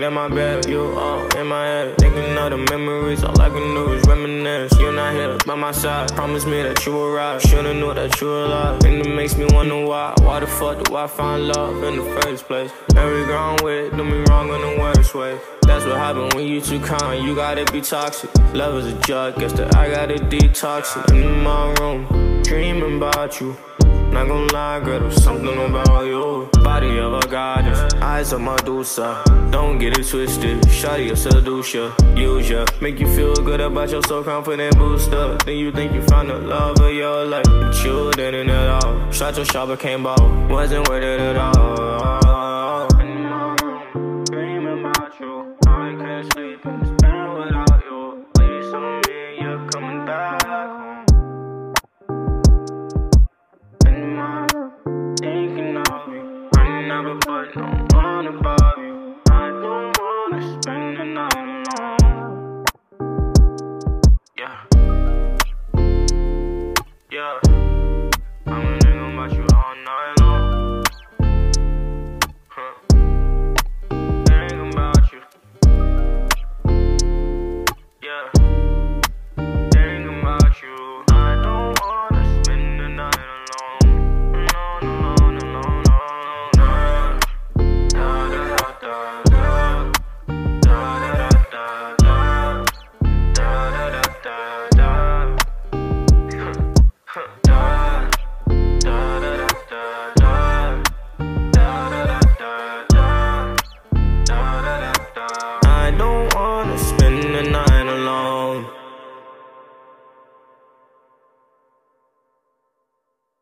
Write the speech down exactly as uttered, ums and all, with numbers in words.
in my bed, you all in my head. Thinking of the memories, all I can do is reminisce. You're not here by my side, promise me that you will ride. Should've knew that you were alive, and it makes me wonder why. Why the fuck do I find love in the first place? Every girl I'm with, do me wrong in the worst way. That's what happens when you too kind, you gotta be toxic. Love is a drug, guess that I gotta detox it. In my room, dreaming about you. Not gonna lie, girl, there's something about you. Body of a goddess, eyes of Medusa. Don't get it twisted, shawty a seducer. Use ya, make you feel good about your so confident booster. Then you think you found the love of your life, but you didn't at all. Shot your shot but came ball, wasn't worth it at all.